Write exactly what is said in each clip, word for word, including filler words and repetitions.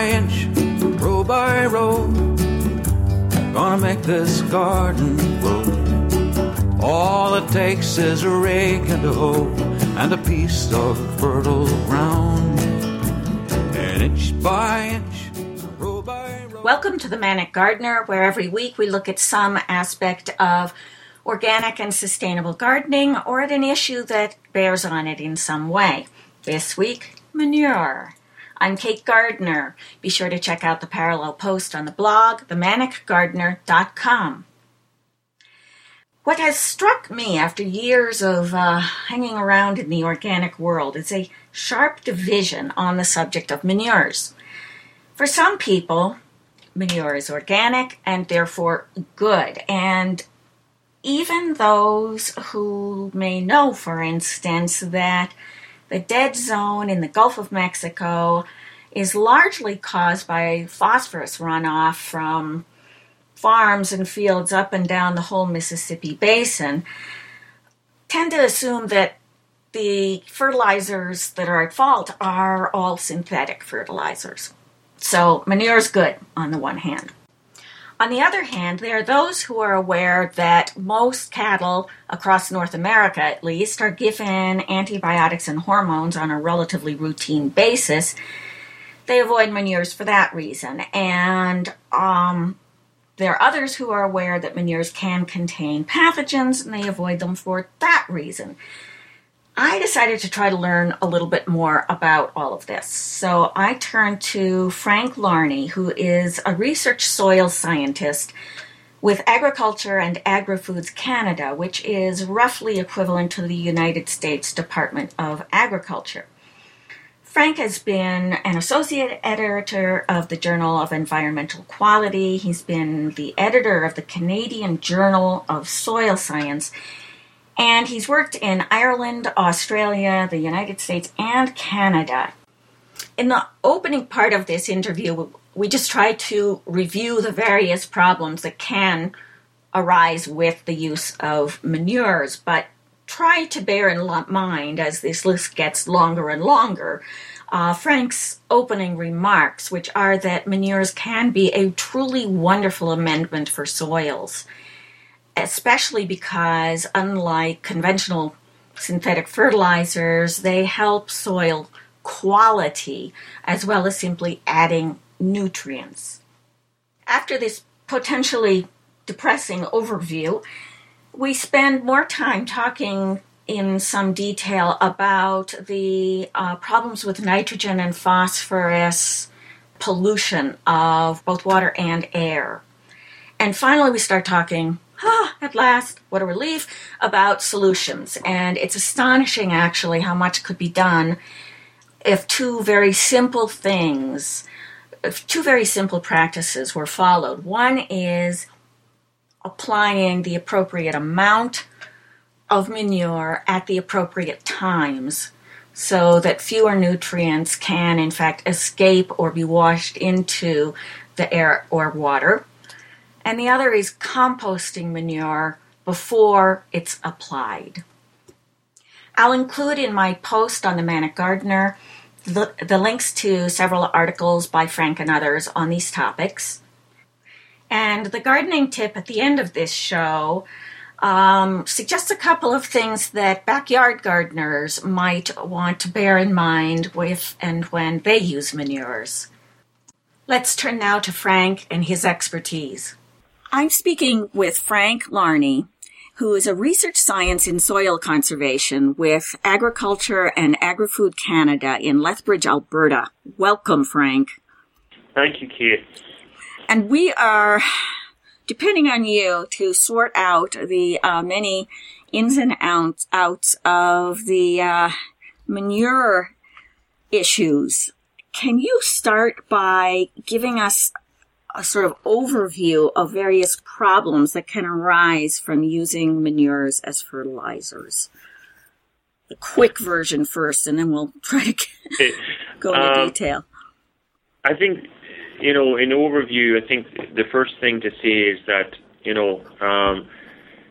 by inch, row by row, gonna make this garden grow. All it takes is a rake and a hoe and a piece of fertile ground. And inch by inch, row by row. Welcome to The Manic Gardener, where every week we look at some aspect of organic and sustainable gardening or at an issue that bears on it in some way. This week, manure. I'm Kate Gardner. Be sure to check out the parallel post on the blog, the manic gardener dot com. What has struck me after years of uh, hanging around in the organic world is a sharp division on the subject of manures. For some people, manure is organic and therefore good, and even those who may know, for instance, that the dead zone in the Gulf of Mexico is largely caused by phosphorus runoff from farms and fields up and down the whole Mississippi Basin, tend to assume that the fertilizers that are at fault are all synthetic fertilizers. So manure is good on the one hand. On the other hand, there are those who are aware that most cattle across North America, at least, are given antibiotics and hormones on a relatively routine basis. They avoid manures for that reason. And um, there are others who are aware that manures can contain pathogens, and they avoid them for that reason. I decided to try to learn a little bit more about all of this. So I turned to Frank Larney, who is a research soil scientist with Agriculture and Agri-Foods Canada, which is roughly equivalent to the United States Department of Agriculture. Frank has been an associate editor of the Journal of Environmental Quality. He's been the editor of the Canadian Journal of Soil Science, and he's worked in Ireland, Australia, the United States, and Canada. In the opening part of this interview, we just try to review the various problems that can arise with the use of manures, but try to bear in mind, as this list gets longer and longer, uh, Frank's opening remarks, which are that manures can be a truly wonderful amendment for soils, especially because, unlike conventional synthetic fertilizers, they help soil quality as well as simply adding nutrients. After this potentially depressing overview, we spend more time talking in some detail about the uh, problems with nitrogen and phosphorus pollution of both water and air. And finally, we start talking Ah, at last, what a relief, about solutions. And it's astonishing, actually, how much could be done if two very simple things, if two very simple practices were followed. One is applying the appropriate amount of manure at the appropriate times so that fewer nutrients can, in fact, escape or be washed into the air or water. And the other is composting manure before it's applied. I'll include in my post on The Manic Gardener the, the links to several articles by Frank and others on these topics. And the gardening tip at the end of this show um, suggests a couple of things that backyard gardeners might want to bear in mind with and when they use manures. Let's turn now to Frank and his expertise. I'm speaking with Frank Larney, who is a research science in soil conservation with Agriculture and Agri-Food Canada in Lethbridge, Alberta. Welcome, Frank. Thank you, Kate. And we are depending on you to sort out the uh, many ins and outs, outs of the uh, manure issues. Can you start by giving us a sort of overview of various problems that can arise from using manures as fertilizers? The quick version first, and then we'll try to get, go into um, detail. I think, you know, in overview, I think the first thing to say is that, you know, um,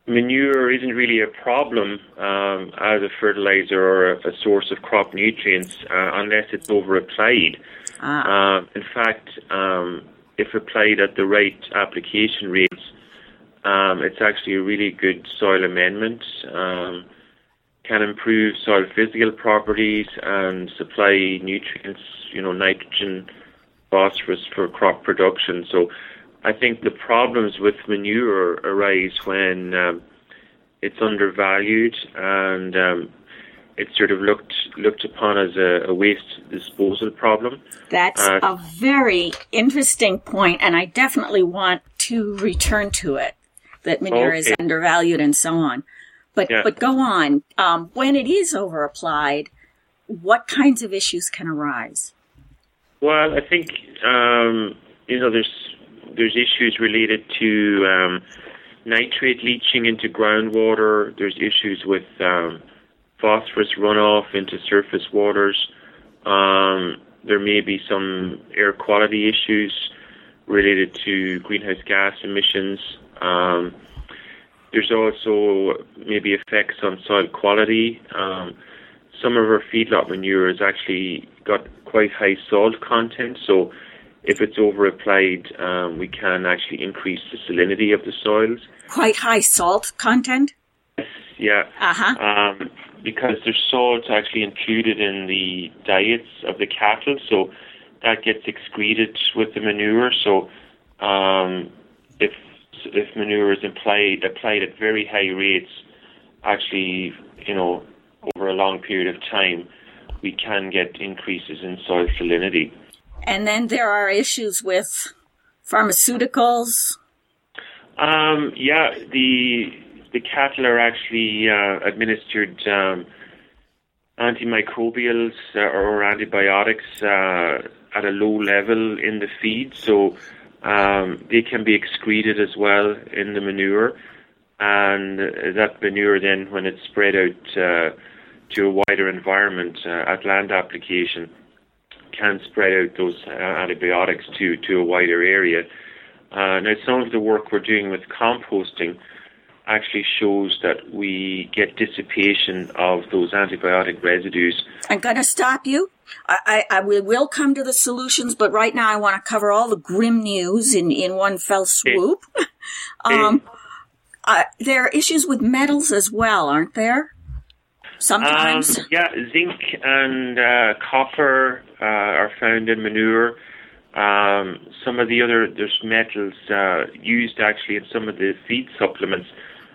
manure isn't really a problem um, as a fertilizer or a, a source of crop nutrients uh, unless it's over-applied. Ah. Uh, in fact, um, if applied at the right application rates, um, it's actually a really good soil amendment. Um, can improve soil physical properties and supply nutrients, you know, nitrogen, phosphorus for crop production. So I think the problems with manure arise when um, it's undervalued and um, it's sort of looked looked upon as a, a waste disposal problem. That's uh, a very interesting point, and I definitely want to return to it, that manure okay. is undervalued and so on. But yeah. but go on. Um, when it is over-applied, what kinds of issues can arise? Well, I think, um, you know, there's there's issues related to um, nitrate leaching into groundwater. There's issues with um, phosphorus runoff into surface waters. Um, there may be some air quality issues related to greenhouse gas emissions. Um, there's also maybe effects on soil quality. Um, some of our feedlot manure has actually got quite high salt content, so if it's over-applied, um, we can actually increase the salinity of the soils. Quite high salt content? Yes, yeah. Uh-huh. Um, because there's salt actually included in the diets of the cattle, so that gets excreted with the manure. So um, if if manure is applied, applied at very high rates, actually, you know, over a long period of time, we can get increases in soil salinity. And then there are issues with pharmaceuticals. Um, yeah, the the cattle are actually uh, administered um, antimicrobials uh, or antibiotics uh, at a low level in the feed, so um, they can be excreted as well in the manure. And that manure then, when it's spread out uh, to a wider environment uh, at land application, can spread out those uh, antibiotics to, to a wider area. Uh, now, some of the work we're doing with composting actually shows that we get dissipation of those antibiotic residues. I'm going to stop you. I, I, I we will come to the solutions, but right now I want to cover all the grim news in, in one fell swoop. Okay. um, uh, there are issues with metals as well, aren't there? Sometimes. Um, yeah, zinc and uh, copper uh, are found in manure. Um, some of the other, there's metals uh, used actually in some of the feed supplements,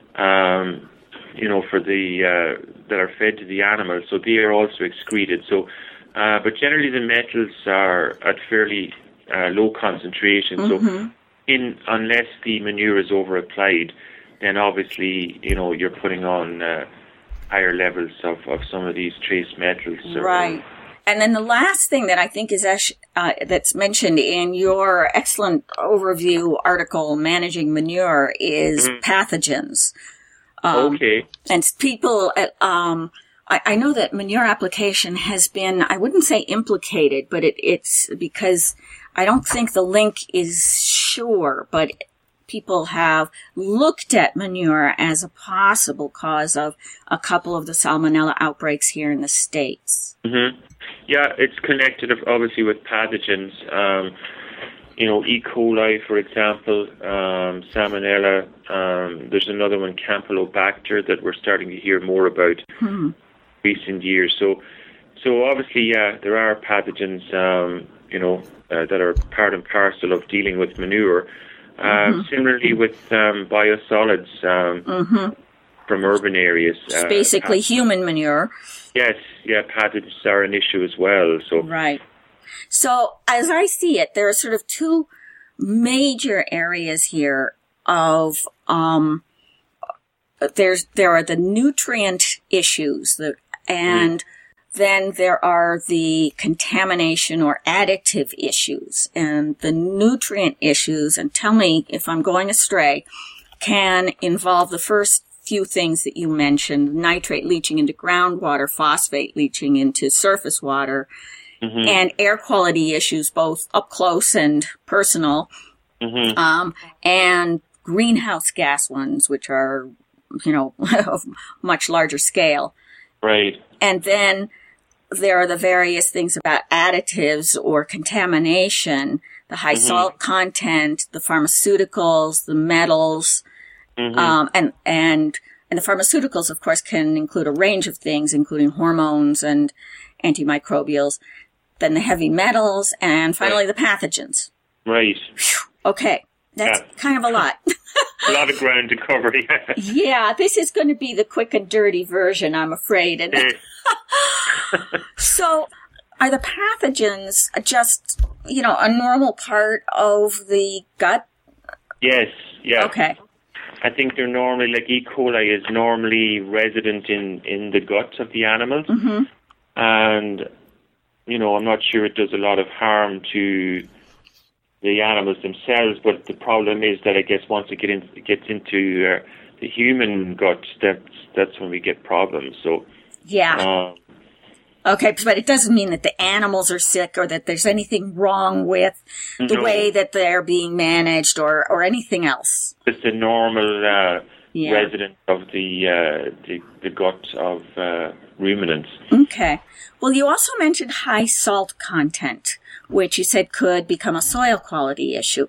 um, you know, for the uh, that are fed to the animals. So they are also excreted. So, uh, but generally the metals are at fairly uh, low concentration. Mm-hmm. So, in unless the manure is over applied, then obviously, you know, you're putting on uh, higher levels of, of some of these trace metals. So, right. And then the last thing that I think is uh, that's mentioned in your excellent overview article, Managing Manure, is mm-hmm. pathogens. Um, okay. And people, um, I, I know that manure application has been, I wouldn't say implicated, but it, it's because I don't think the link is sure, but people have looked at manure as a possible cause of a couple of the salmonella outbreaks here in the States. Mm-hmm. Yeah, it's connected obviously with pathogens. Um, you know, E. coli, for example, um, salmonella. Um, there's another one, Campylobacter, that we're starting to hear more about hmm. recent years. So, so obviously, yeah, there are pathogens, um, you know, uh, that are part and parcel of dealing with manure. Uh, mm-hmm. Similarly with um, biosolids um, mm-hmm. from urban areas. It's uh, basically path- human manure. Yes, yeah, pathogens are an issue as well. So right. So as I see it, there are sort of two major areas here of um, there's there are the nutrient issues, the and. Mm. Then there are the contamination or additive issues, and the nutrient issues, and tell me if I'm going astray, can involve the first few things that you mentioned, nitrate leaching into groundwater, phosphate leaching into surface water, mm-hmm. and air quality issues, both up close and personal, mm-hmm. um, and greenhouse gas ones, which are you know, of much larger scale. Right. And then there are the various things about additives or contamination, the high mm-hmm. salt content, the pharmaceuticals, the metals, mm-hmm. um, and, and, and the pharmaceuticals, of course, can include a range of things, including hormones and antimicrobials, then the heavy metals, and finally right. the pathogens. Right. Whew. Okay. That's yeah. kind of a lot. A lot of ground to cover, yeah. Yeah, this is going to be the quick and dirty version, I'm afraid. And so, are the pathogens just, you know, a normal part of the gut? Yes, yeah. Okay. I think they're normally, like E. coli is normally resident in, in the guts of the animals. Mm-hmm. And, you know, I'm not sure it does a lot of harm to the animals themselves, but the problem is that I guess once it, get in, it gets into uh, the human gut, that's, that's when we get problems. So, yeah. Um, okay, but it doesn't mean that the animals are sick or that there's anything wrong with the no. way that they're being managed or, or anything else. It's the normal uh, yeah. resident of the, uh, the the gut of uh, ruminants. Okay. Well, you also mentioned high salt content, which you said could become a soil quality issue.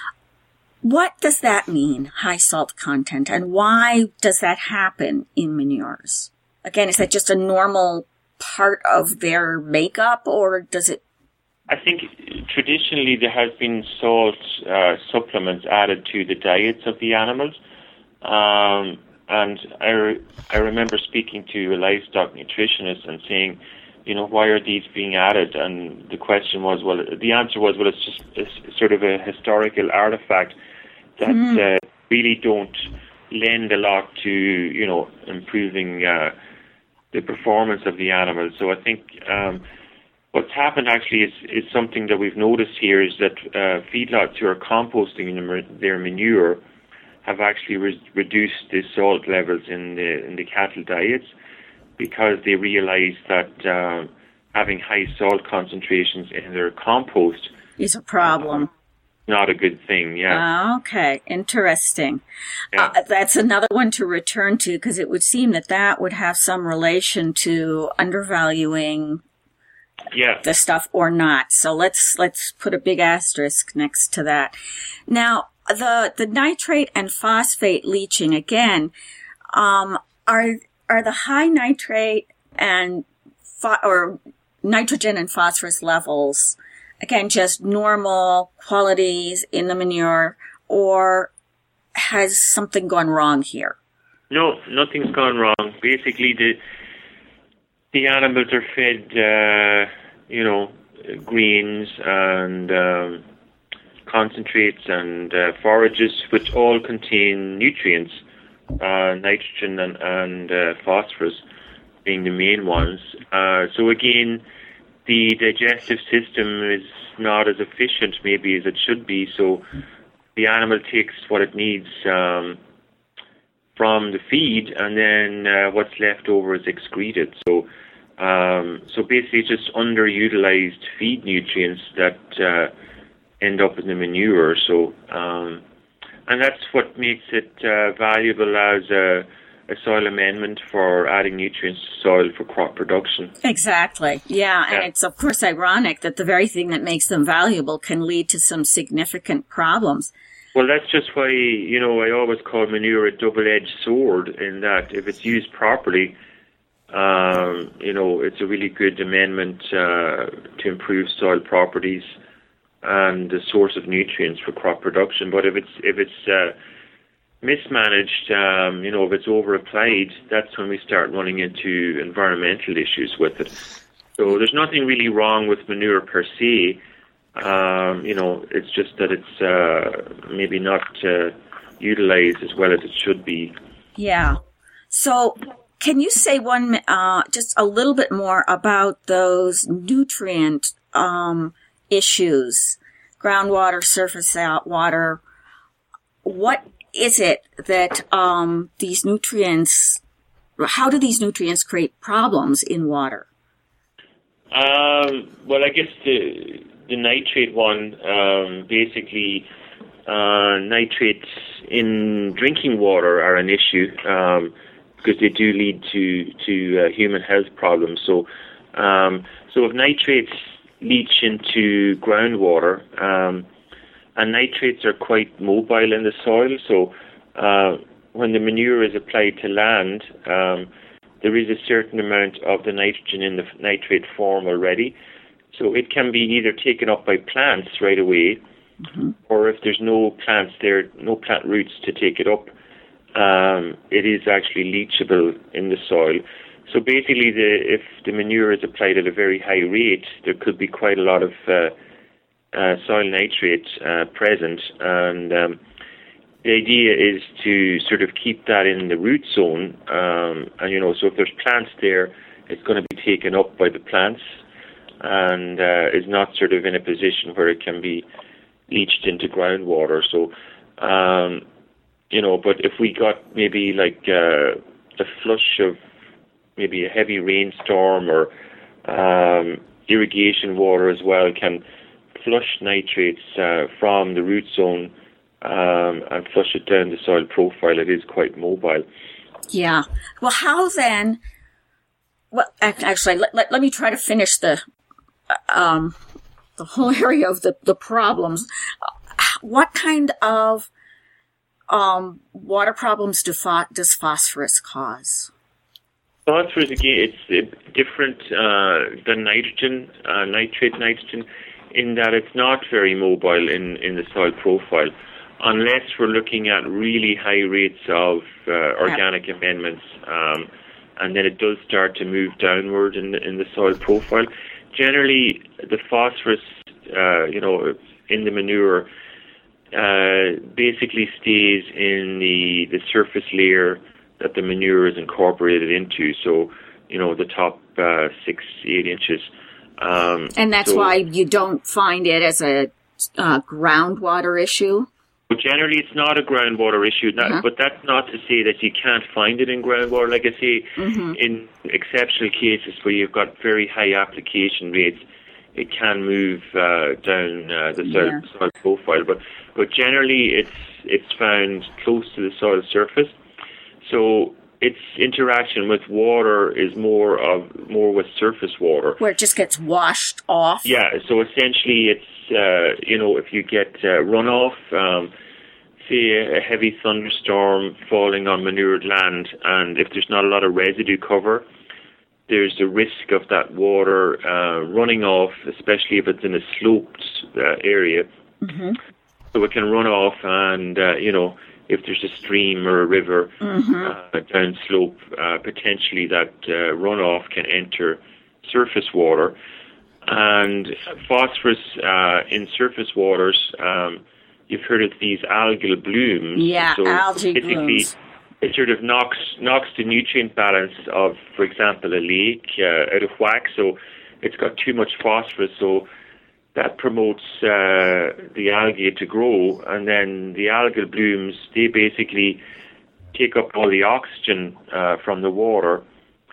What does that mean, high salt content, and why does that happen in manures? Again, is that just a normal part of their makeup, or does it? I think traditionally there has been salt uh, supplements added to the diets of the animals. Um, and I, re- I remember speaking to a livestock nutritionist and saying, you know, why are these being added? And the question was, well, the answer was, well, it's just it's sort of a historical artifact that mm. uh, really don't lend a lot to, you know, improving uh, the performance of the animals. So I think um, what's happened actually is, is something that we've noticed here is that uh, feedlots who are composting their manure have actually re- reduced the salt levels in the in the cattle diets, because they realize that uh, having high salt concentrations in their compost is a problem. Uh, not a good thing, yeah. Uh, okay, interesting. Yeah. Uh, that's another one to return to, because it would seem that that would have some relation to undervaluing yeah. the stuff or not. So let's let's put a big asterisk next to that. Now, the the nitrate and phosphate leaching, again, um, are are the high nitrate and pho- or nitrogen and phosphorus levels, again, just normal qualities in the manure, or has something gone wrong here? No, nothing's gone wrong. Basically, the the animals are fed, uh, you know, greens and um, concentrates and uh, forages, which all contain nutrients, uh, nitrogen and, and uh, phosphorus being the main ones. Uh, so again, the digestive system is not as efficient maybe as it should be, so the animal takes what it needs um, from the feed, and then uh, what's left over is excreted. So um, so basically it's just underutilized feed nutrients that uh, end up in the manure. So um, and that's what makes it uh, valuable as a a soil amendment for adding nutrients to soil for crop production. Exactly. Yeah, and yeah. it's of course ironic that the very thing that makes them valuable can lead to some significant problems. Well, that's just why, you know, I always call manure a double-edged sword, in that if it's used properly, um, you know, it's a really good amendment uh, to improve soil properties and the source of nutrients for crop production. But if it's if it's uh, mismanaged, um, you know, if it's over-applied, that's when we start running into environmental issues with it. So there's nothing really wrong with manure per se. Um, you know, it's just that it's uh, maybe not uh, utilized as well as it should be. Yeah. So can you say one, uh, just a little bit more about those nutrient um, issues, groundwater, surface water? What is it that um, these nutrients, how do these nutrients create problems in water? Um, well, I guess the, the nitrate one, um, basically uh, nitrates in drinking water are an issue um, because they do lead to to uh, human health problems. So, um, so if nitrates leach into groundwater, um, and nitrates are quite mobile in the soil, so uh, when the manure is applied to land, um, there is a certain amount of the nitrogen in the nitrate form already. So it can be either taken up by plants right away, mm-hmm. or if there's no plants there, no plant roots to take it up, um, it is actually leachable in the soil. So basically, the, if the manure is applied at a very high rate, there could be quite a lot of uh, uh, soil nitrate uh, present, and um, the idea is to sort of keep that in the root zone, um, and you know, so if there's plants there, it's going to be taken up by the plants, and uh, is not sort of in a position where it can be leached into groundwater. So, um, you know, but if we got maybe like uh, a flush of maybe a heavy rainstorm or um, irrigation water as well can flush nitrates uh, from the root zone um, and flush it down the soil profile. It is quite mobile. Yeah. Well, how then? Well, actually, let, let, let me try to finish the um, the whole area of the, the problems. What kind of um, water problems do pho- does phosphorus cause? Phosphorus, again, it's different uh, than nitrogen, uh, nitrate nitrogen, in that it's not very mobile in, in the soil profile, unless we're looking at really high rates of uh, organic yep. amendments, um, and then it does start to move downward in the, in the soil profile. Generally, the phosphorus, uh, you know, in the manure, uh, basically stays in the, the surface layer that the manure is incorporated into. So, you know, the top uh, six, eight inches. Um, and that's so, why you don't find it as a uh, groundwater issue? Generally, it's not a groundwater issue, not, uh-huh. but that's not to say that you can't find it in groundwater. Like I say, mm-hmm. in exceptional cases where you've got very high application rates, it can move uh, down uh, the soil, yeah. soil profile. But but generally, it's it's found close to the soil surface. So its interaction with water is more of more with surface water, where it just gets washed off. Yeah. So essentially, it's uh, you know, if you get uh, runoff, um, say a heavy thunderstorm falling on manured land, and if there's not a lot of residue cover, there's a risk of that water uh, running off, especially if it's in a sloped uh, area. Mm-hmm. So it can run off, and uh, you know. If there's a stream or a river mm-hmm. uh, down slope, uh, potentially that uh, runoff can enter surface water. And phosphorus uh, in surface waters, um, you've heard of these algal blooms. Yeah, so algae blooms. It sort of knocks knocks the nutrient balance of, for example, a lake uh, out of whack. So it's got too much phosphorus. So that promotes uh, the algae to grow, and then the algal blooms, they basically take up all the oxygen uh, from the water,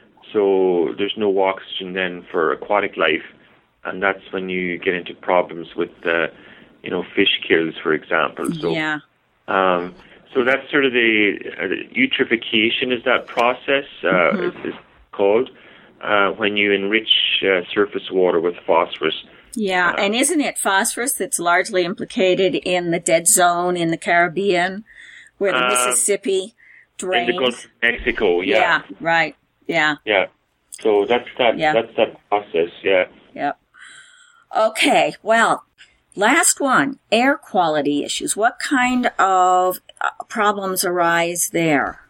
so there's no oxygen then for aquatic life, and that's when you get into problems with, uh, you know, fish kills, for example. So, yeah. Um, so that's sort of the uh, eutrophication is that process, uh, mm-hmm. is, is called, uh, when you enrich uh, surface water with phosphorus. Yeah, and isn't it phosphorus that's largely implicated in the dead zone in the Caribbean, where the um, Mississippi drains? In the Gulf of Mexico, yeah. Yeah, right, yeah. Yeah, so that's that, yeah. that's that process, yeah. Yep. Okay, well, last one, air quality issues. What kind of uh, problems arise there?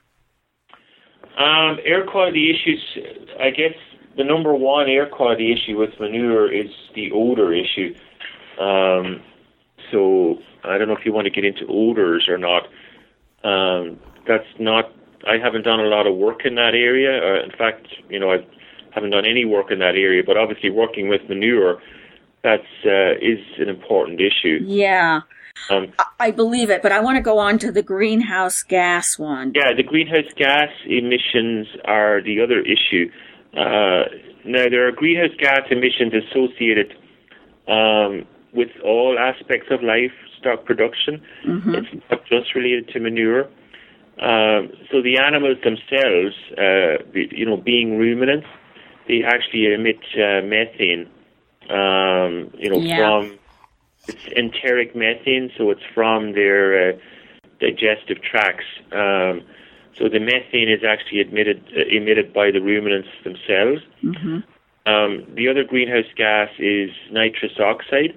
Um, air quality issues, I guess, the number one air quality issue with manure is the odor issue. Um, so I don't know if you want to get into odors or not. Um, that's not. I haven't done a lot of work in that area. Uh, in fact, you know, I haven't done any work in that area. But obviously, working with manure, that's uh, is an important issue. Yeah. Um, I believe it, but I want to go on to the greenhouse gas one. Yeah, the greenhouse gas emissions are the other issue. Uh, now, there are greenhouse gas emissions associated um, with all aspects of life, livestock production. Mm-hmm. It's not just related to manure. Um, so the animals themselves, uh, you know, being ruminants, they actually emit uh, methane. Um, you know, yeah. from it's enteric methane, so it's from their uh, digestive tracts. Um, so the methane is actually emitted uh, emitted by the ruminants themselves. Mm-hmm. Um, the other greenhouse gas is nitrous oxide,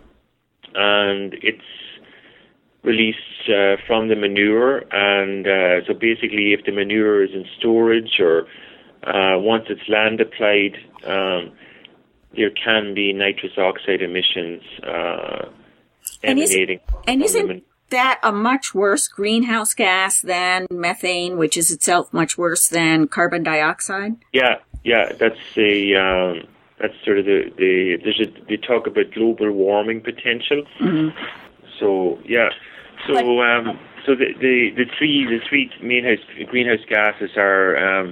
and it's released uh, from the manure. And uh, so basically, if the manure is in storage or uh, once it's land applied, um, there can be nitrous oxide emissions uh, emanating. And, is, and from isn't that a much worse greenhouse gas than methane, which is itself much worse than carbon dioxide? Yeah, yeah, that's the um, that's sort of the the there's a, they talk about global warming potential. Mm-hmm. So yeah, so but, um, so the, the the three the three main house, greenhouse gases are um,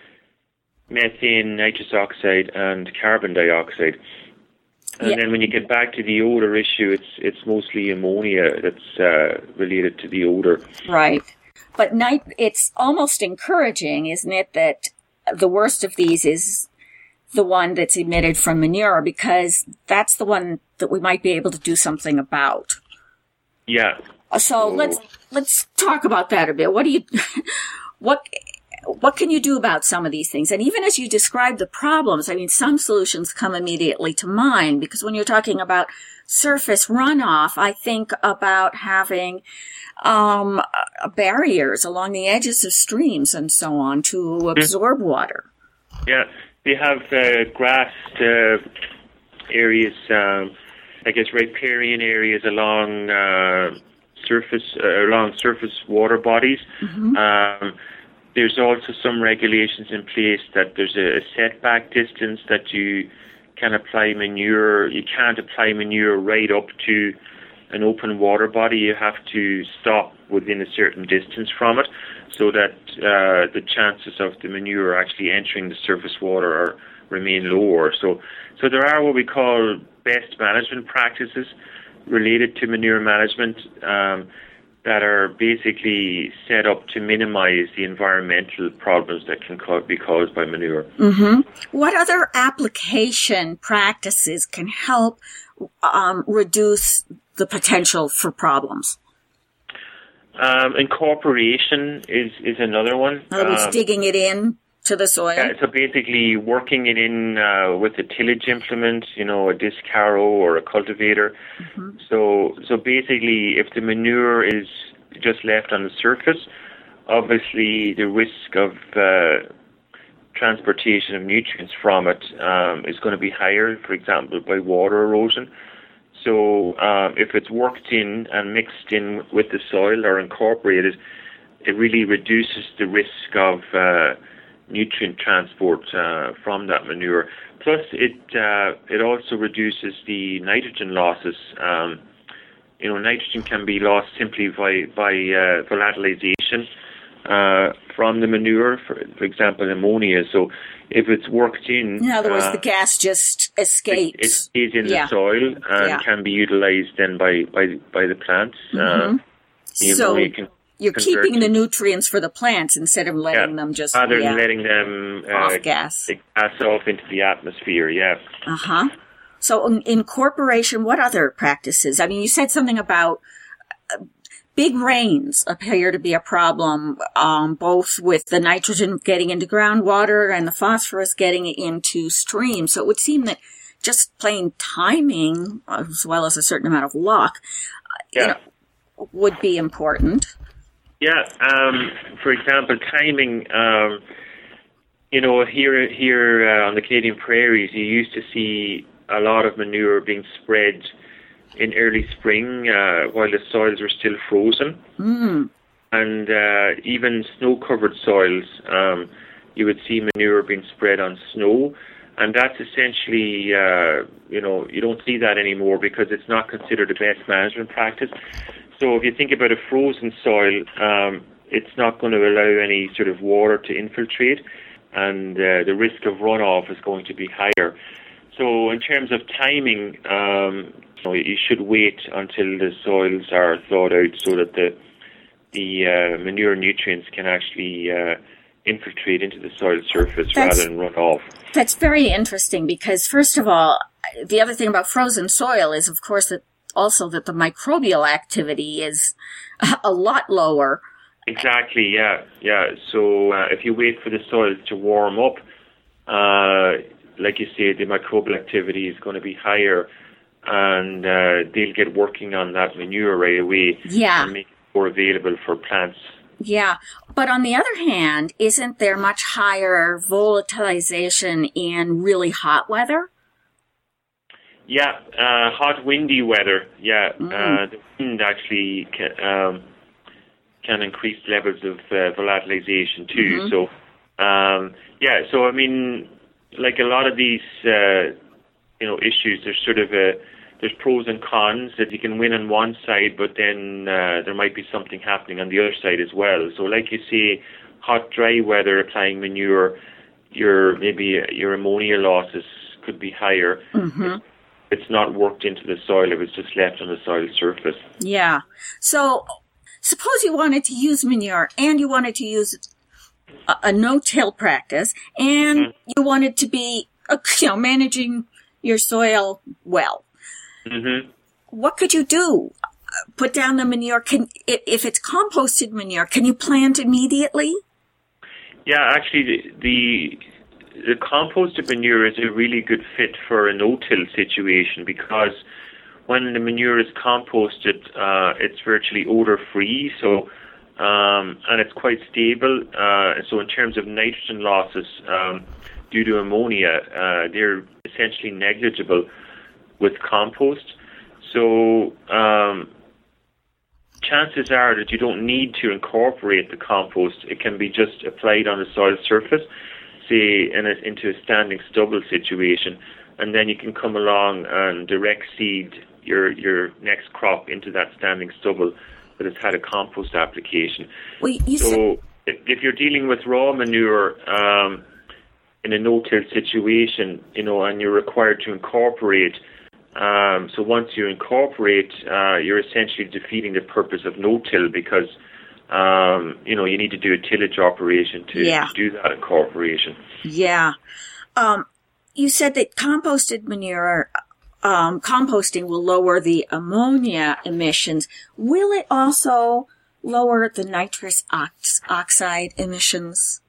methane, nitrous oxide, and carbon dioxide. And yeah. then when you get back to the odor issue, it's it's mostly ammonia that's uh, related to the odor. Right. But nit- it's almost encouraging, isn't it, that the worst of these is the one that's emitted from manure, because that's the one that we might be able to do something about. Yeah. So, so let's let's talk about that a bit. What do you what what can you do about some of these things? And even as you describe the problems, I mean, some solutions come immediately to mind, because when you're talking about surface runoff, I think about having um, barriers along the edges of streams and so on to absorb mm-hmm. water. Yeah, they have uh, grassed uh, areas, um, I guess riparian areas along uh, surface uh, along surface water bodies. Mm-hmm. Um, There's also some regulations in place that there's a setback distance that you can apply manure. You can't apply manure right up to an open water body. You have to stop within a certain distance from it, so that uh, the chances of the manure actually entering the surface water are, remain lower. So, so there are what we call best management practices related to manure management. Um, that are basically set up to minimize the environmental problems that can co- be caused by manure. Mm-hmm. What other application practices can help um, reduce the potential for problems? Um, incorporation is, is another one. In other words, um, digging it in to the soil? Yeah, so basically working it in uh, with a tillage implement, you know, a disc harrow or a cultivator. Mm-hmm. So, so basically, if the manure is just left on the surface, obviously the risk of uh, transportation of nutrients from it um, is going to be higher, for example, by water erosion. So um, if it's worked in and mixed in with the soil or incorporated, it really reduces the risk of uh, nutrient transport uh, from that manure. Plus, it uh, it also reduces the nitrogen losses. Um, you know, nitrogen can be lost simply by by uh, volatilization uh, from the manure, for, for example, ammonia. So, if it's worked in, in other words, uh, the gas just escapes. It, it stays in yeah. the soil and yeah. can be utilized then by by by the plants. Mm-hmm. Uh, the so. Can, You're keeping the nutrients for the plants instead of letting yeah, them just rather yeah, than letting them uh, off gas. gas off into the atmosphere. Yeah. Uh huh. So in incorporation, what other practices? I mean, you said something about uh, big rains appear to be a problem, um, both with the nitrogen getting into groundwater and the phosphorus getting into streams. So it would seem that just plain timing, as well as a certain amount of luck, yeah. you know, would be important. Yeah, um, for example, timing, um, you know, here here uh, on the Canadian prairies, you used to see a lot of manure being spread in early spring uh, while the soils were still frozen. Mm. And uh, even snow-covered soils, um, you would see manure being spread on snow. And that's essentially, uh, you know, you don't see that anymore because it's not considered a best management practice. So if you think about a frozen soil, um, it's not going to allow any sort of water to infiltrate, and uh, the risk of runoff is going to be higher. so in terms of timing, um, so you should wait until the soils are thawed out so that the the uh, manure nutrients can actually uh, infiltrate into the soil surface That's, rather than run off. That's very interesting because, first of all, the other thing about frozen soil is, of course, that also that the microbial activity is a lot lower. Exactly, yeah, yeah. So uh, if you wait for the soil to warm up, uh, like you say, the microbial activity is going to be higher, and uh, they'll get working on that manure right away. Yeah. And make it more available for plants. Yeah, but on the other hand, isn't there much higher volatilization in really hot weather? Yeah, uh, hot, windy weather. Yeah, Mm. uh, the wind actually can, um, can increase levels of uh, volatilization too. Mm-hmm. So, um, yeah. So I mean, like a lot of these, uh, you know, issues. There's sort of a there's pros and cons that you can win on one side, but then uh, there might be something happening on the other side as well. So, like you say, hot, dry weather applying manure, your maybe your ammonia losses could be higher. Mm-hmm. It's not worked into the soil, it was just left on the soil surface. Yeah. So suppose you wanted to use manure and you wanted to use a, a no-till practice and mm-hmm. you wanted to be, uh, you know, managing your soil well. Mm-hmm. What could you do? Put down the manure. Can if it's composted manure, can you plant immediately? Yeah, actually, the, the The composted manure is a really good fit for a no-till situation because when the manure is composted, uh, it's virtually odor-free, so um, and it's quite stable. Uh, so in terms of nitrogen losses um, due to ammonia, uh, they're essentially negligible with compost. So um, chances are that you don't need to incorporate the compost. It can be just applied on the soil surface, say in a, into a standing stubble situation, and then you can come along and direct seed your your next crop into that standing stubble that has had a compost application. Well, you so said- if, if you're dealing with raw manure um, in a no-till situation, you know, and you're required to incorporate, um, so once you incorporate, uh, you're essentially defeating the purpose of no-till because Um, you know, you need to do a tillage operation to, yeah. to do that incorporation. Yeah. Um, you said that composted manure, um, composting will lower the ammonia emissions. Will it also lower the nitrous ox- oxide emissions?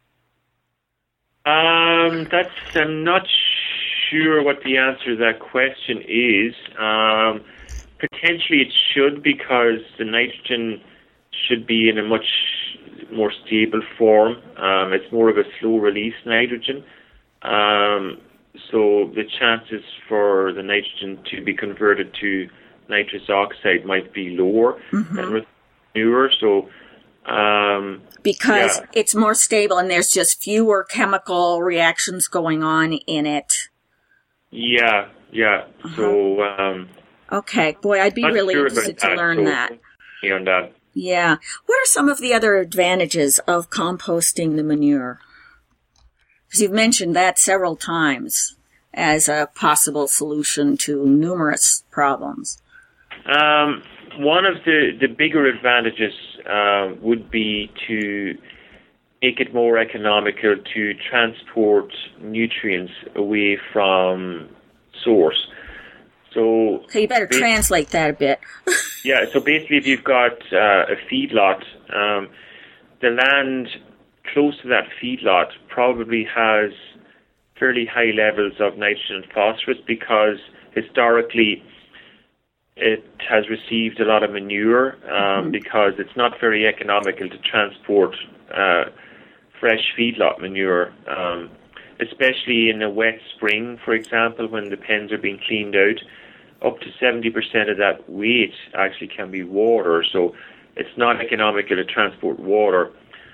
Um, that's, I'm not sure what the answer to that question is. Um, potentially it should because the nitrogen should be in a much more stable form. Um, it's more of a slow release nitrogen. Um, so the chances for the nitrogen to be converted to nitrous oxide might be lower mm-hmm. than with manure. So, um, because yeah. it's more stable and there's just fewer chemical reactions going on in it. Yeah, yeah. Uh-huh. So, um, okay. Boy, I'd be really sure interested to that. learn so, that. On that. Yeah. What are some of the other advantages of composting the manure? Because you've mentioned that several times as a possible solution to numerous problems. Um, one of the, the bigger advantages uh, would be to make it more economical to transport nutrients away from source. So, okay, you better translate that a bit. Yeah, so basically if you've got uh, a feedlot, um, the land close to that feedlot probably has fairly high levels of nitrogen and phosphorus because historically it has received a lot of manure um, mm-hmm. because it's not very economical to transport uh, fresh feedlot manure, um, especially in a wet spring, for example, when the pens are being cleaned out. Up to seventy percent of that weight actually can be water, so it's not economical to transport water.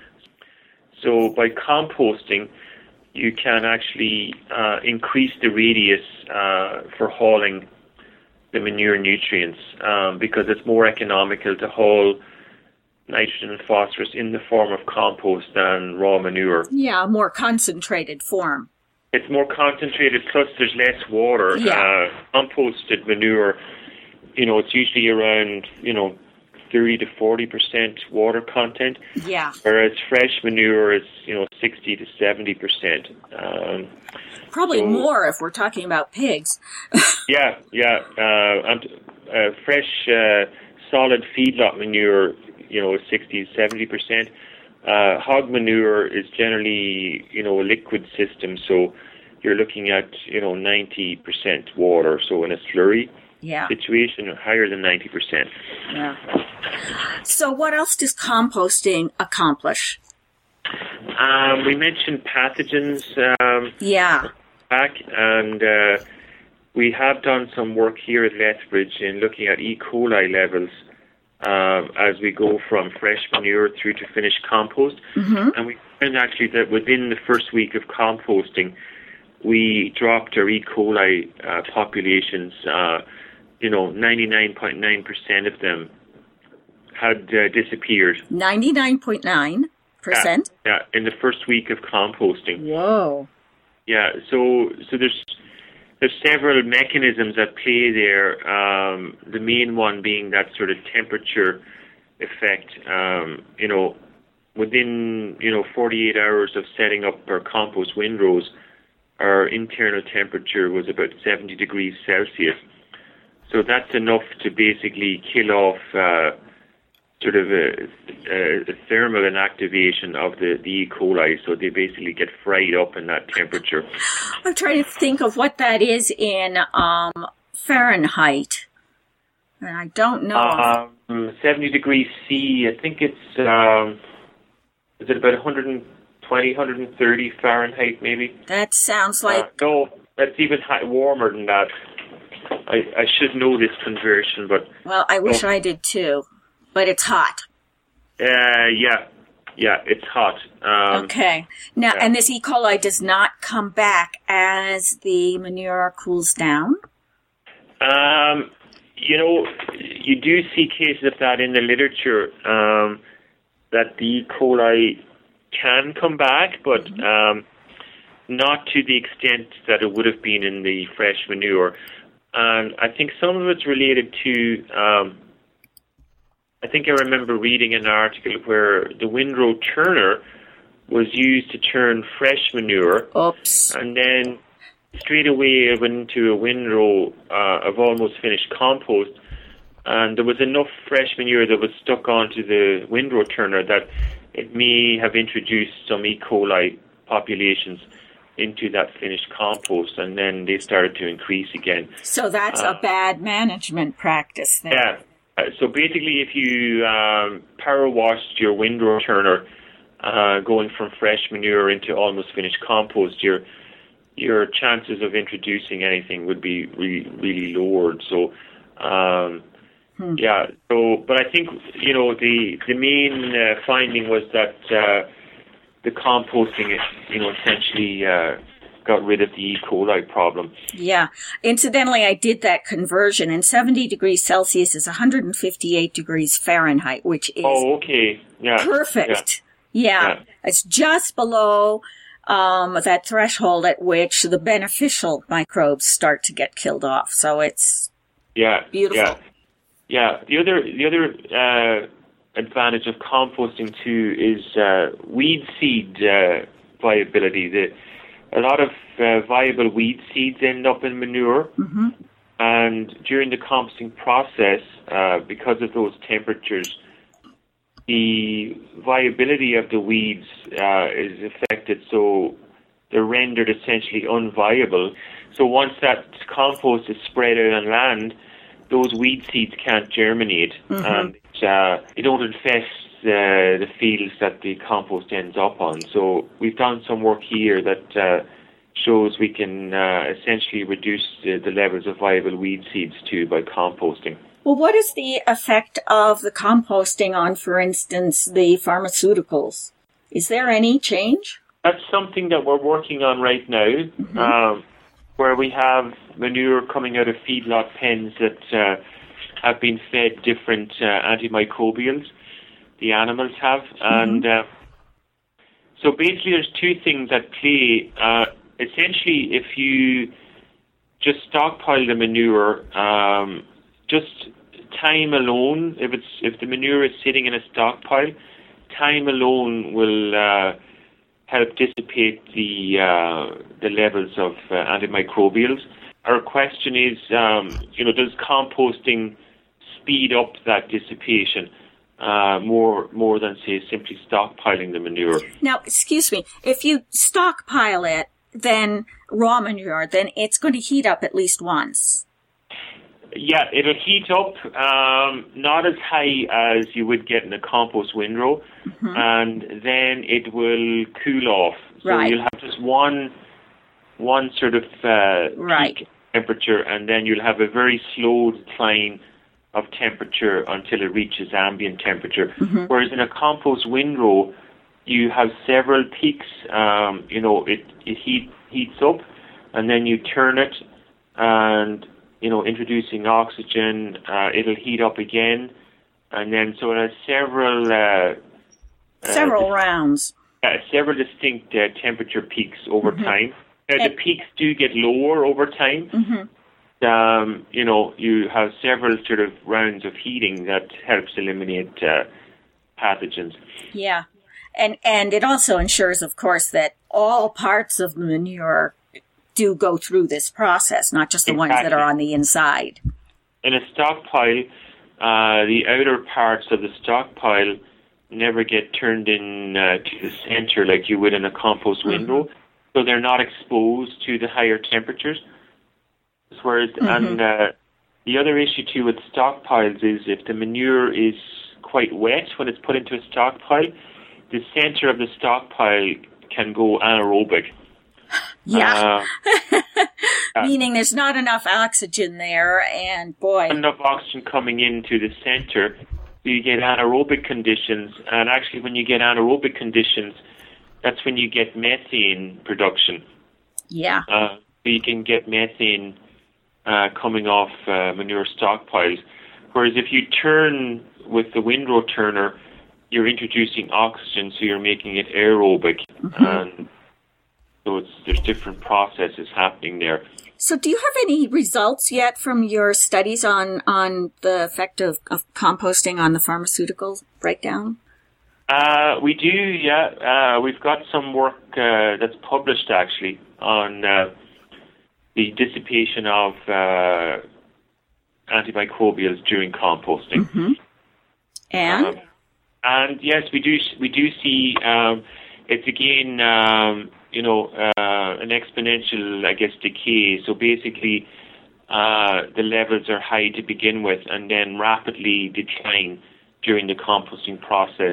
So by composting, you can actually uh, increase the radius uh, for hauling the manure nutrients um, because it's more economical to haul nitrogen and phosphorus in the form of compost than raw manure. Yeah, a more concentrated form. It's more concentrated, plus there's less water. Yeah. Uh, composted manure, you know, it's usually around, you know, thirty to forty percent water content. Yeah. Whereas fresh manure is, you know, sixty to seventy percent. Um, Probably so, more if we're talking about pigs. yeah, yeah. Uh, and uh, fresh, uh, solid feedlot manure, you know, is sixty to seventy percent. Uh, hog manure is generally, you know, a liquid system, so you're looking at, you know, ninety percent water. So in a slurry Yeah. situation, higher than ninety percent. Yeah. So what else does composting accomplish? Um, we mentioned pathogens um, Yeah. back, and uh, we have done some work here at Lethbridge in looking at E. coli levels um, as we go from fresh manure through to finished compost. Mm-hmm. And we found actually that within the first week of composting, we dropped our E. coli uh, populations. Uh, you know, ninety-nine point nine percent of them had uh, disappeared. ninety-nine point nine percent? Yeah, in the first week of composting. Whoa. Yeah, so so there's there's several mechanisms at play there. Um, the main one being that sort of temperature effect. Um, you know, within you know forty-eight hours of setting up our compost windrows, our internal temperature was about seventy degrees Celsius. So that's enough to basically kill off uh, sort of a, a, a thermal inactivation of the, the E. coli. So they basically get fried up in that temperature. I'm trying to think of what that is in um, Fahrenheit. And I don't know. Um, seventy degrees C, I think it's, um, is it about one twenty, one thirty Fahrenheit maybe? That sounds like... Uh, no, that's even high, warmer than that. I, I should know this conversion, but... Well, I wish oh. I did too. But it's hot. Uh, yeah, yeah, it's hot. Um, Okay. Now, yeah. and this E. coli does not come back as the manure cools down? Um, you know, you do see cases of that in the literature, um, that the E. coli can come back, but Mm-hmm. um, not to the extent that it would have been in the fresh manure. And I think some of it's related to... Um, I think I remember reading an article where the windrow turner was used to turn fresh manure. Oops. And then straight away it went into a windrow uh, of almost finished compost. And there was enough fresh manure that was stuck onto the windrow turner that it may have introduced some E. coli populations into that finished compost. And then they started to increase again. So that's uh, a bad management practice then. Yeah. So basically, if you um, power washed your windrow turner, uh, going from fresh manure into almost finished compost, your your chances of introducing anything would be really, really lowered. So, um, hmm. yeah. So, but I think you know the the main uh, finding was that uh, the composting, you know, essentially. Uh, got rid of the E. coli problem. Yeah. Incidentally, I did that conversion, and seventy degrees Celsius is one hundred fifty-eight degrees Fahrenheit, which is oh, okay. Yeah. perfect. Yeah. yeah. yeah. It's just below um, that threshold at which the beneficial microbes start to get killed off. So it's yeah, beautiful. Yeah. yeah. The other, the other uh, advantage of composting, too, is uh, weed seed uh, viability. The A lot of uh, viable weed seeds end up in manure, mm-hmm. and during the composting process, uh, because of those temperatures, the viability of the weeds uh, is affected, so they're rendered essentially unviable. So once that compost is spread out on land, those weed seeds can't germinate, mm-hmm. and uh, they don't infest Uh, the fields that the compost ends up on. So we've done some work here that uh, shows we can uh, essentially reduce the, the levels of viable weed seeds too by composting. Well, what is the effect of the composting on, for instance, the pharmaceuticals? Is there any change? That's something that we're working on right now, mm-hmm. um, where we have manure coming out of feedlot pens that uh, have been fed different uh, antimicrobials. The animals have, and uh, so basically there's two things at play. Uh, essentially, if you just stockpile the manure, um, just time alone, if it's if the manure is sitting in a stockpile, time alone will uh, help dissipate the uh, the levels of uh, antimicrobials. Our question is, um, you know, does composting speed up that dissipation uh, more more than, say, simply stockpiling the manure? Now, excuse me, if you stockpile it, then raw manure, then it's going to heat up at least once. Yeah, it'll heat up, um, not as high as you would get in a compost windrow, mm-hmm. and then it will cool off. So right. you'll have just one one sort of uh, right. peak temperature, and then you'll have a very slow decline of temperature until it reaches ambient temperature. Mm-hmm. Whereas in a compost windrow, you have several peaks. Um, you know, it, it heat, heats up, and then you turn it, and you know, introducing oxygen, uh, it'll heat up again, and then so it has several uh, several uh, rounds, uh, several distinct uh, temperature peaks over mm-hmm. time. Uh, the peaks do get lower over time. Mm-hmm. Um, you know, you have several sort of rounds of heating that helps eliminate uh, pathogens. Yeah, and and it also ensures, of course, that all parts of the manure do go through this process, not just the exactly. ones that are on the inside. In a stockpile, uh, the outer parts of the stockpile never get turned in uh, to the center like you would in a compost mm-hmm. windrow, so they're not exposed to the higher temperatures. Whereas, mm-hmm. and uh, the other issue too with stockpiles is if the manure is quite wet when it's put into a stockpile, the center of the stockpile can go anaerobic. Yeah. Uh, Meaning there's not enough oxygen there, and boy. Not enough oxygen coming into the center, so you get anaerobic conditions. And actually, when you get anaerobic conditions, that's when you get methane production. Yeah. Uh, so you can get methane uh, coming off uh, manure stockpiles. Whereas if you turn with the windrow turner, you're introducing oxygen, so you're making it aerobic. Mm-hmm. And so it's, there's different processes happening there. So do you have any results yet from your studies on, on the effect of, of composting on the pharmaceutical breakdown? Uh, we do, yeah. Uh, we've got some work uh, that's published, actually, on uh, the dissipation of uh, antimicrobials during composting. Mm-hmm. And? Um, and, yes, we do, we do see um, it's, again... Um, you know, uh, an exponential, I guess, decay. So basically, uh, the levels are high to begin with and then rapidly decline during the composting process.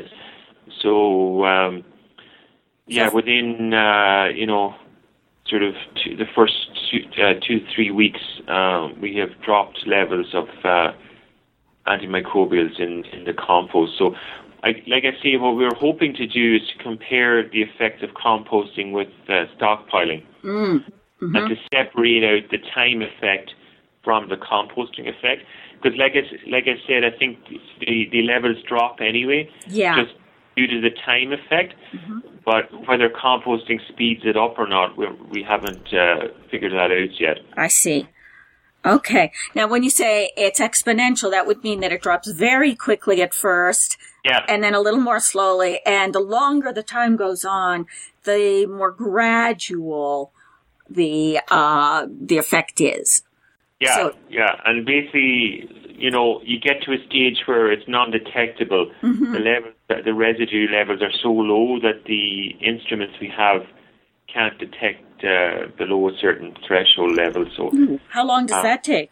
So, um, yeah, within, uh, you know, sort of two, the first two, uh, two, three weeks, uh, we have dropped levels of uh, antimicrobials in, in the compost. So, I, like I say, what we're hoping to do is to compare the effects of composting with uh, stockpiling mm. mm-hmm. and to separate out the time effect from the composting effect. Because, like I, like I said, I think the, the levels drop anyway, yeah. just due to the time effect. Mm-hmm. But whether composting speeds it up or not, we, we haven't uh, figured that out yet. I see. Okay. Now, when you say it's exponential, that would mean that it drops very quickly at first, yeah. and then a little more slowly. And the longer the time goes on, the more gradual the uh, the effect is. Yeah, so, yeah. And basically, you know, you get to a stage where it's non-detectable. Mm-hmm. The level, the residue levels are so low that the instruments we have can't detect uh, below a certain threshold level. So, Ooh, how long does uh, that take?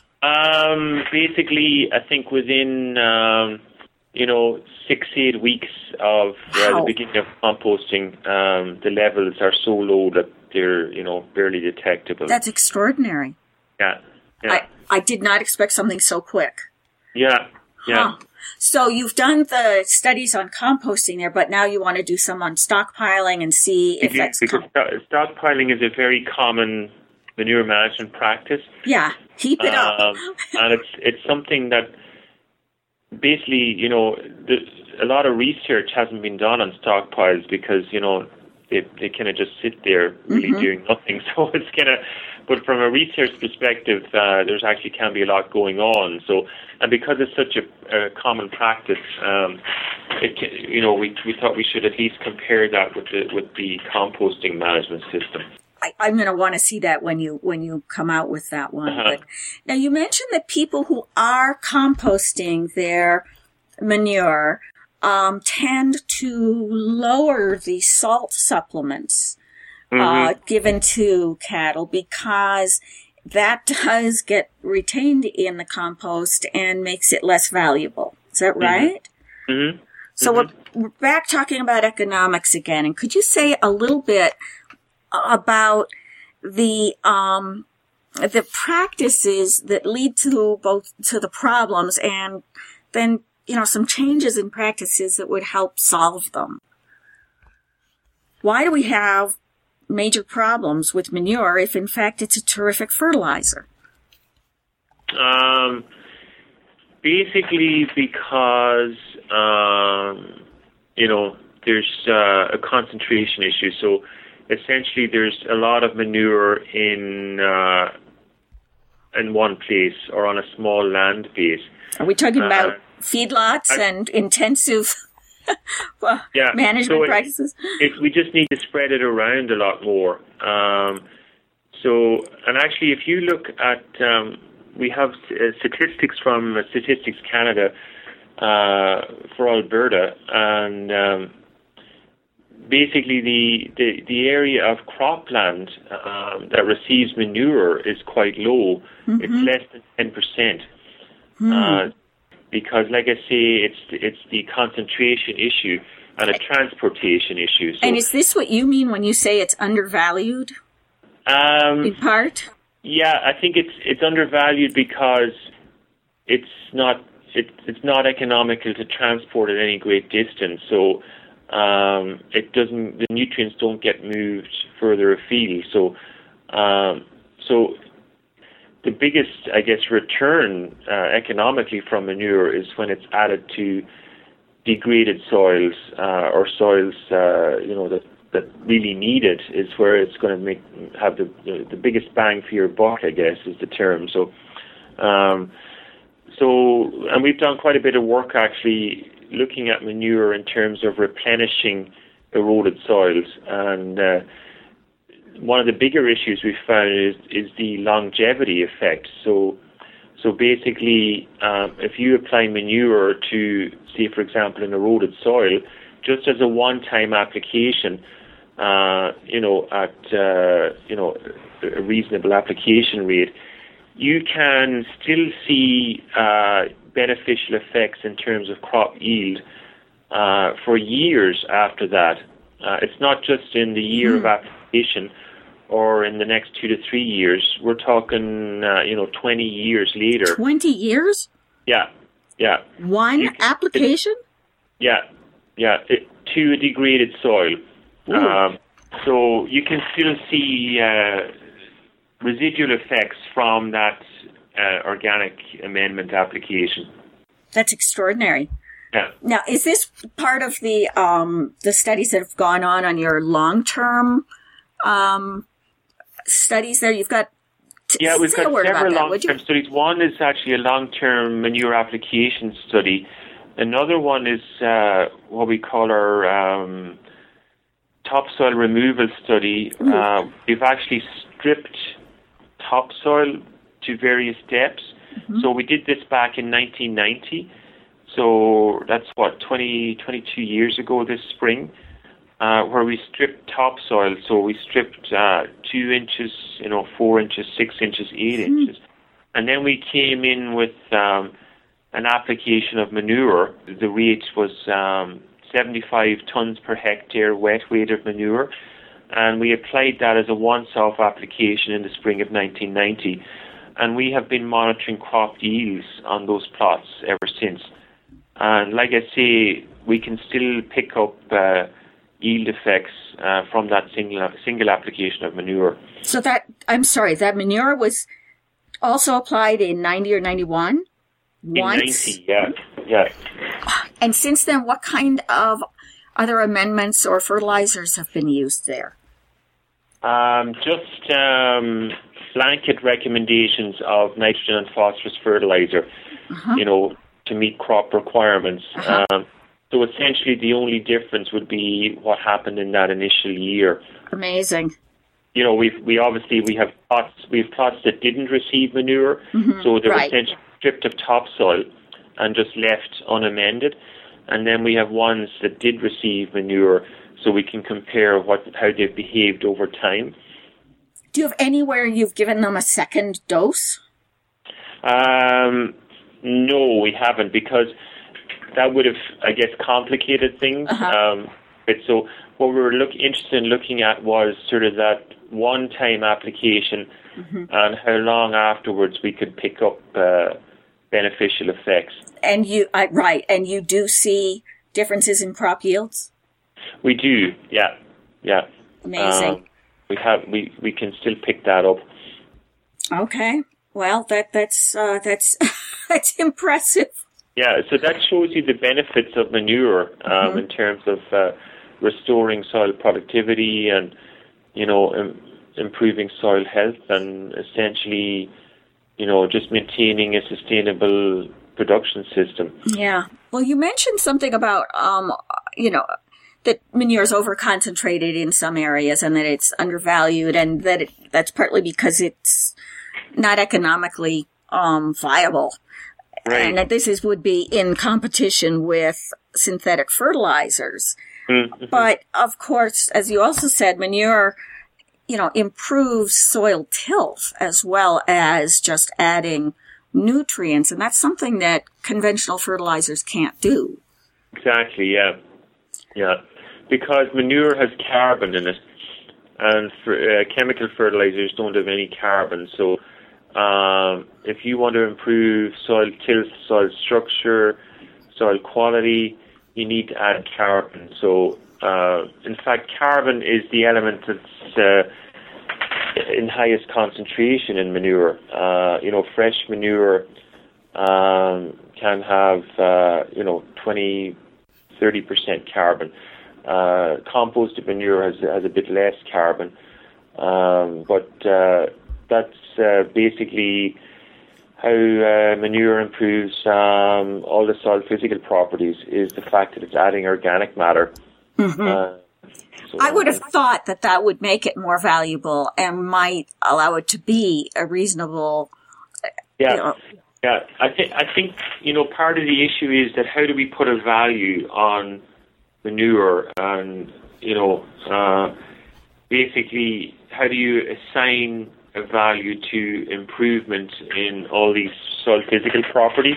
Um, basically, I think within um, you know six eight weeks of uh, the beginning of composting, um, the levels are so low that they're you know barely detectable. That's extraordinary. Yeah, yeah. I I did not expect something so quick. Yeah, yeah. Huh. So you've done the studies on composting there, but now you want to do some on stockpiling and see if because, that's... Because com- stockpiling is a very common manure management practice. Yeah, heap it up. Um, and it's it's something that basically, you know, the, a lot of research hasn't been done on stockpiles because, you know, they they kind of just sit there really Mm-hmm. doing nothing. So it's kind of, but from a research perspective, uh, there's actually can be a lot going on. So, and because it's such a, a common practice, um, it can, you know, we we thought we should at least compare that with the with the composting management system. I, I'm going to want to see that when you when you come out with that one. Uh-huh. But now you mentioned that people who are composting their manure um, tend to lower the salt supplements Mm-hmm. uh, given to cattle because that does get retained in the compost and makes it less valuable. Is that right? Mm-hmm. So Mm-hmm. we're, we're back talking about economics again. And could you say a little bit about the um, the practices that lead to both to the problems and then, you know, some changes in practices that would help solve them? Why do we have major problems with manure if in fact it's a terrific fertilizer? Um, basically because, um, you know, there's uh, a concentration issue. So essentially there's a lot of manure in uh, in one place or on a small land base. Are we talking Uh, about feedlots I- and intensive well, Yeah, management so it- practices? It, we just need to spread it around a lot more. Um, so, and actually, if you look at, um, we have uh, statistics from uh, Statistics Canada uh, for Alberta, and um, basically the, the the area of cropland um, that receives manure is quite low. Mm-hmm. It's less than ten percent. Hmm. Uh, because, like I say, it's it's the concentration issue and a transportation issue. So, And is this what you mean when you say it's undervalued um, in part? yeah, I think it's it's undervalued because it's not it, it's not economical to transport at any great distance. So um, it doesn't the nutrients don't get moved further afield. So um, so. The biggest, I guess, return uh, economically from manure is when it's added to degraded soils uh, or soils, uh, you know, that, that really need it. Is where it's going to make have the, the the biggest bang for your buck, I guess, is the term. So, um, so, and we've done quite a bit of work actually looking at manure in terms of replenishing eroded soils and. Uh, One of the bigger issues we've found is, is the longevity effect. So, so basically, um, if you apply manure to, say, for example, an eroded soil, just as a one-time application, uh, you know, at uh, you know a reasonable application rate, you can still see uh, beneficial effects in terms of crop yield uh, for years after that. Uh, it's not just in the year mm. of application or in the next two to three years. We're talking, uh, you know, twenty years later. twenty years? Yeah, yeah. One you, application? It, yeah, yeah, it, to a degraded soil. Um, so you can still see uh, residual effects from that uh, organic amendment application. That's extraordinary. Yeah. Now, is this part of the um, the studies that have gone on on your long-term um, studies there? You've got t- yeah, we've say got a word several about that, long-term studies. One is actually a long-term manure application study. Another one is uh, what we call our um, topsoil removal study. Uh, we've actually stripped topsoil to various depths. Mm-hmm. So we did this back in nineteen ninety. So that's what, twenty, twenty-two years ago this spring, uh, where we stripped topsoil. So we stripped uh, two inches, you know, four inches, six inches, eight mm-hmm. inches. And then we came in with um, an application of manure. The rate was um, seventy-five tons per hectare wet weight of manure. And we applied that as a once-off application in the spring of nineteen ninety. And we have been monitoring crop yields on those plots ever since. And like I say, we can still pick up uh, yield effects uh, from that single single application of manure. So that, I'm sorry, that manure was also applied in ninety or ninety-one? In ninety, yeah, yeah. And since then, what kind of other amendments or fertilizers have been used there? Um, just um, blanket recommendations of nitrogen and phosphorus fertilizer, uh-huh. you know, to meet crop requirements. Uh-huh. Um, so essentially the only difference would be what happened in that initial year. Amazing. You know, we've, we obviously, we have plots, we have plots that didn't receive manure, mm-hmm. so they were right. essentially stripped of topsoil and just left unamended. And then we have ones that did receive manure, so we can compare what how they've behaved over time. Do you have anywhere you've given them a second dose? Um, no, we haven't, because that would have, I guess, complicated things. Uh-huh. Um, but so what we were look, interested in looking at was sort of that one-time application mm-hmm. and how long afterwards we could pick up uh, beneficial effects. And you, uh, right, and you do see differences in crop yields? We do, yeah, yeah. Amazing. Um, we have, we, we can still pick that up. Okay, well, that that's uh, that's that's impressive. Yeah, so that shows you the benefits of manure um, mm-hmm. in terms of uh, restoring soil productivity and, you know, im- improving soil health and essentially, you know, just maintaining a sustainable production system. Yeah. Well, you mentioned something about, um, you know, that manure is overconcentrated in some areas and that it's undervalued, and that it, that's partly because it's not economically um, viable. Right. And that this is would be in competition with synthetic fertilizers. Mm-hmm. But, of course, as you also said, manure, you know, improves soil tilth as well as just adding nutrients. And that's something that conventional fertilizers can't do. Exactly, yeah. Yeah. Because manure has carbon in it, and for, uh, chemical fertilizers don't have any carbon. So um, if you want to improve soil tilth, soil structure, soil quality, you need to add carbon. So, uh, in fact, carbon is the element that's uh, in highest concentration in manure. Uh, you know, fresh manure um, can have, uh, you know, twenty, thirty percent carbon. Uh, composted manure has, has a bit less carbon. Um, but uh, that's uh, basically how uh, manure improves um, all the soil physical properties, is the fact that it's adding organic matter. Mm-hmm. Uh, so I would have thought that that would make it more valuable and might allow it to be a reasonable... Yeah, you know, yeah. I, th- I think, you know, part of the issue is that how do we put a value on manure, and, you know, uh, basically how do you assign a value to improvement in all these soil physical properties,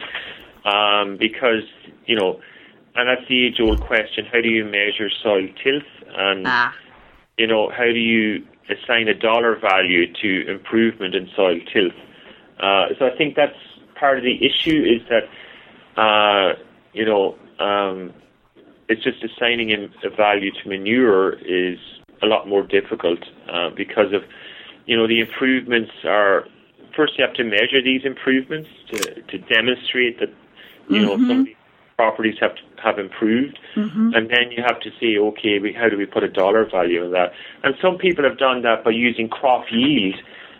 um, because, you know, and that's the age-old question, how do you measure soil tilth, and, ah. you know, how do you assign a dollar value to improvement in soil tilth? Uh, so I think that's part of the issue, is that, uh, you know, um, it's just assigning a value to manure is a lot more difficult uh, because of, you know, the improvements are, first you have to measure these improvements to, to demonstrate that, you mm-hmm. know, some of these properties have to, have improved. Mm-hmm. And then you have to say, okay, we, how do we put a dollar value on that? And some people have done that by using crop yield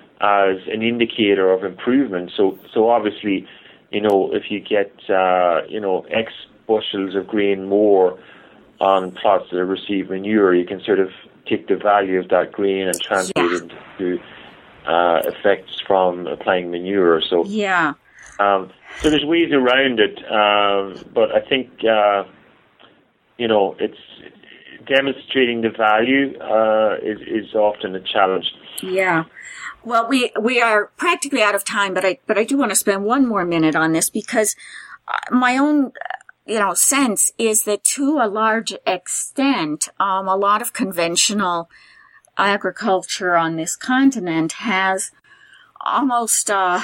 as an indicator of improvement. So, so obviously, you know, if you get, uh, you know, X bushels of grain more on plots that receive manure, you can sort of take the value of that grain and translate yeah. it into uh, effects from applying manure. So yeah, um, so there's ways around it, um, but I think uh, you know, it's demonstrating the value uh, is is often a challenge. Yeah. Well, we we are practically out of time, but I but I do want to spend one more minute on this, because my own, you know, sense is that to a large extent, um, a lot of conventional agriculture on this continent has almost uh,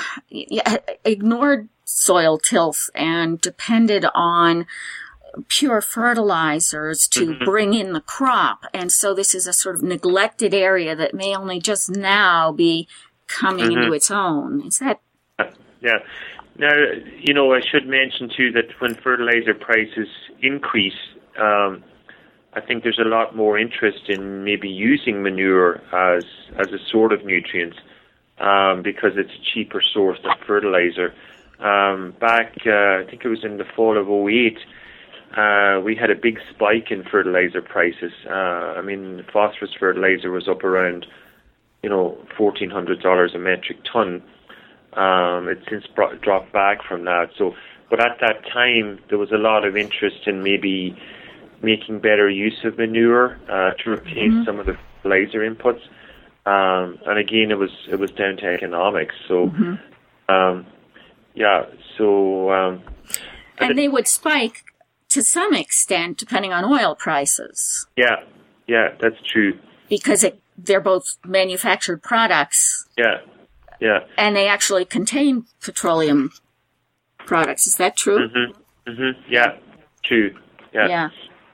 ignored soil tilth and depended on pure fertilizers to mm-hmm. bring in the crop. And so this is a sort of neglected area that may only just now be coming mm-hmm. into its own. Is that? Yeah. Now, you know, I should mention too that when fertilizer prices increase, um, I think there's a lot more interest in maybe using manure as as a sort of nutrients um, because it's a cheaper source than fertilizer. Um, back, uh, I think it was in the fall of oh eight, uh, we had a big spike in fertilizer prices. Uh, I mean, phosphorus fertilizer was up around, you know, fourteen hundred dollars a metric ton. Um, it's since brought, dropped back from that. So, but at that time, there was a lot of interest in maybe making better use of manure uh, to replace mm-hmm. some of the fertilizer inputs. Um, and again, it was it was down to economics. So, mm-hmm. um, yeah. So, um, and they would spike to some extent depending on oil prices. Yeah, yeah, that's true. Because it, they're both manufactured products. Yeah, yeah. And they actually contain petroleum products. Is that true? Mm-hmm. Mm-hmm. Yeah, true. Yeah. Yeah.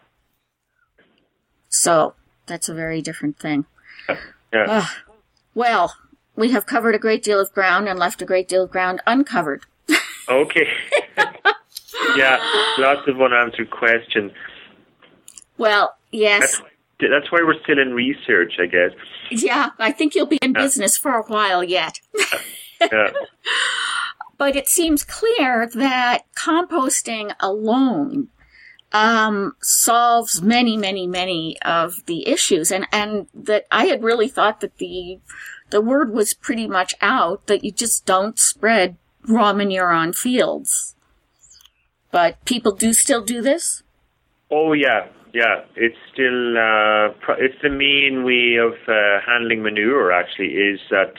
So that's a very different thing. Yeah. Uh, well, we have covered a great deal of ground and left a great deal of ground uncovered. Okay. Yeah, lots of unanswered questions. Well, yes. That's, that's why we're still in research, I guess. Yeah, I think you'll be in yeah. business for a while yet. Yeah. But it seems clear that composting alone um, solves many, many, many of the issues. And, and that I had really thought that the the word was pretty much out, that you just don't spread raw manure on fields. But people do still do this? Oh, yeah, yeah. It's still, uh, pro- it's the main way of uh, handling manure, actually, is that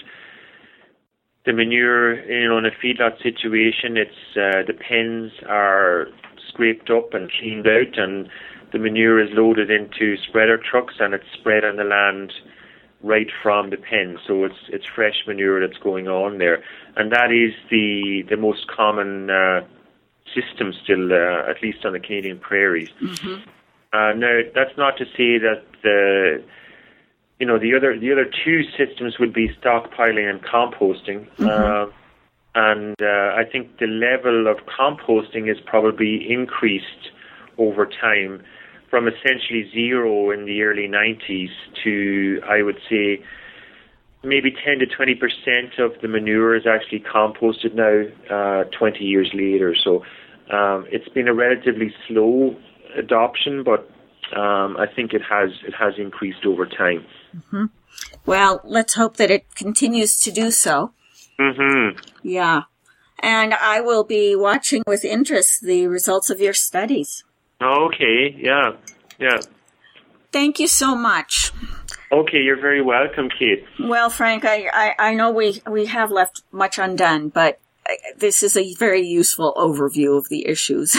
the manure, you know, in a feedlot situation, it's uh, the pens are scraped up and cleaned out, and the manure is loaded into spreader trucks, and it's spread on the land right from the pen. So it's it's fresh manure that's going on there, and that is the the most common uh, system still, uh, at least on the Canadian prairies. Mm-hmm. Uh, now, that's not to say that the you know the other the other two systems would be stockpiling and composting. Mm-hmm. Uh, And uh, I think the level of composting is probably increased over time from essentially zero in the early nineties to, I would say, maybe ten to twenty percent of the manure is actually composted now, uh, twenty years later. So um, it's been a relatively slow adoption, but um, I think it has it has increased over time. Mm-hmm. Well, let's hope that it continues to do so. Mm-hmm. Yeah. And I will be watching with interest the results of your studies. Okay, yeah, yeah. Thank you so much. Okay, you're very welcome, Kate. Well, Frank, I, I, I know we, we have left much undone, but this is a very useful overview of the issues.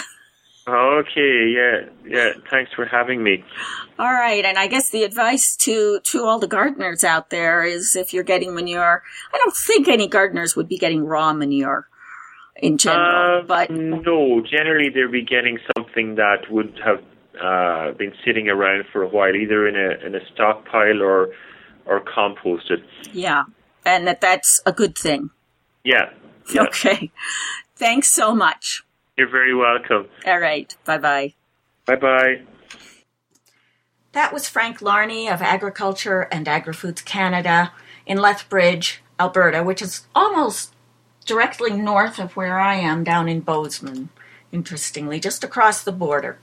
Okay, yeah, yeah. Thanks for having me. All right, and I guess the advice to, to all the gardeners out there is if you're getting manure, I don't think any gardeners would be getting raw manure in general. Uh, but no, generally they'll be getting something that would have uh, been sitting around for a while, either in a in a stockpile or or composted. Yeah, and that that's a good thing. Yeah. yeah. Okay. Thanks so much. You're very welcome. All right. Bye-bye. Bye-bye. That was Frank Larney of Agriculture and Agri-Foods Canada in Lethbridge, Alberta, which is almost directly north of where I am, down in Bozeman, interestingly, just across the border.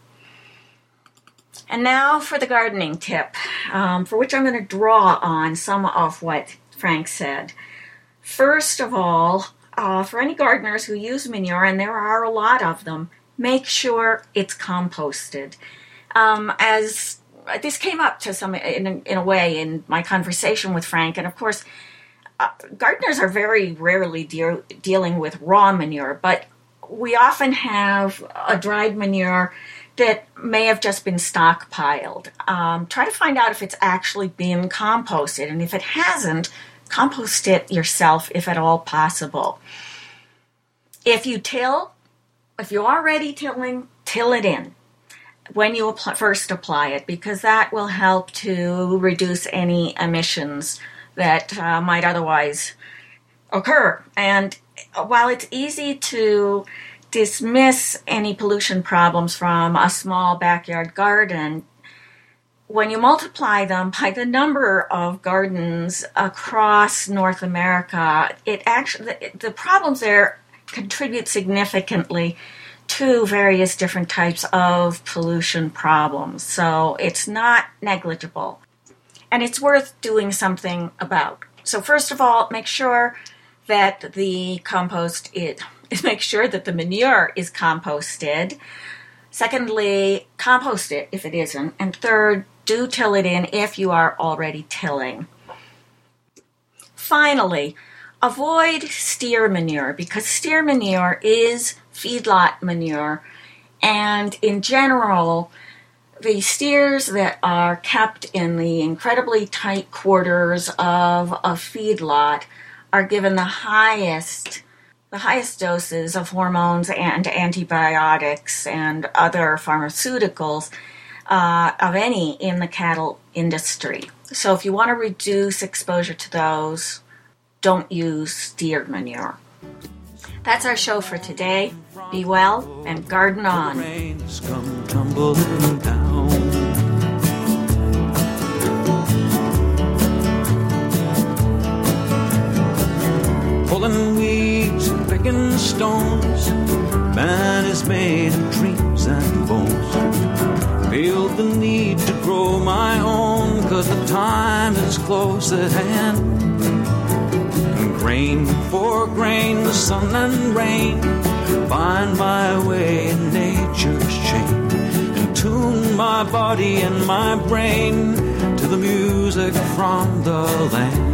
And now for the gardening tip, um, for which I'm going to draw on some of what Frank said. First of all, Uh, for any gardeners who use manure, and there are a lot of them, make sure it's composted. Um, as this came up to some in, in a way in my conversation with Frank, and of course, uh, gardeners are very rarely de- dealing with raw manure, but we often have a dried manure that may have just been stockpiled. Um, try to find out if it's actually been composted, and if it hasn't, compost it yourself if at all possible. If you till, if you're already tilling, till it in when you apply, first apply it, because that will help to reduce any emissions that uh, might otherwise occur. And while it's easy to dismiss any pollution problems from a small backyard garden, when you multiply them by the number of gardens across North America, it actually the, the problems there contribute significantly to various different types of pollution problems. So it's not negligible, and it's worth doing something about. So first of all, make sure that the compost is make sure that the manure is composted. Secondly, compost it if it isn't. And third, do till it in if you are already tilling. Finally, avoid steer manure, because steer manure is feedlot manure, and in general, the steers that are kept in the incredibly tight quarters of a feedlot are given the highest the highest doses of hormones and antibiotics and other pharmaceuticals uh, of any in the cattle industry. So if you want to reduce exposure to those, don't use steer manure. That's our show for today. Be well and garden on. Rains come tumbling down. Pulling weeds and picking stones, man is made of dreams and bones. Feel the need to grow my own, 'cause the time is close at hand. And grain for grain, the sun and rain, find my way in nature's chain, and tune my body and my brain to the music from the land.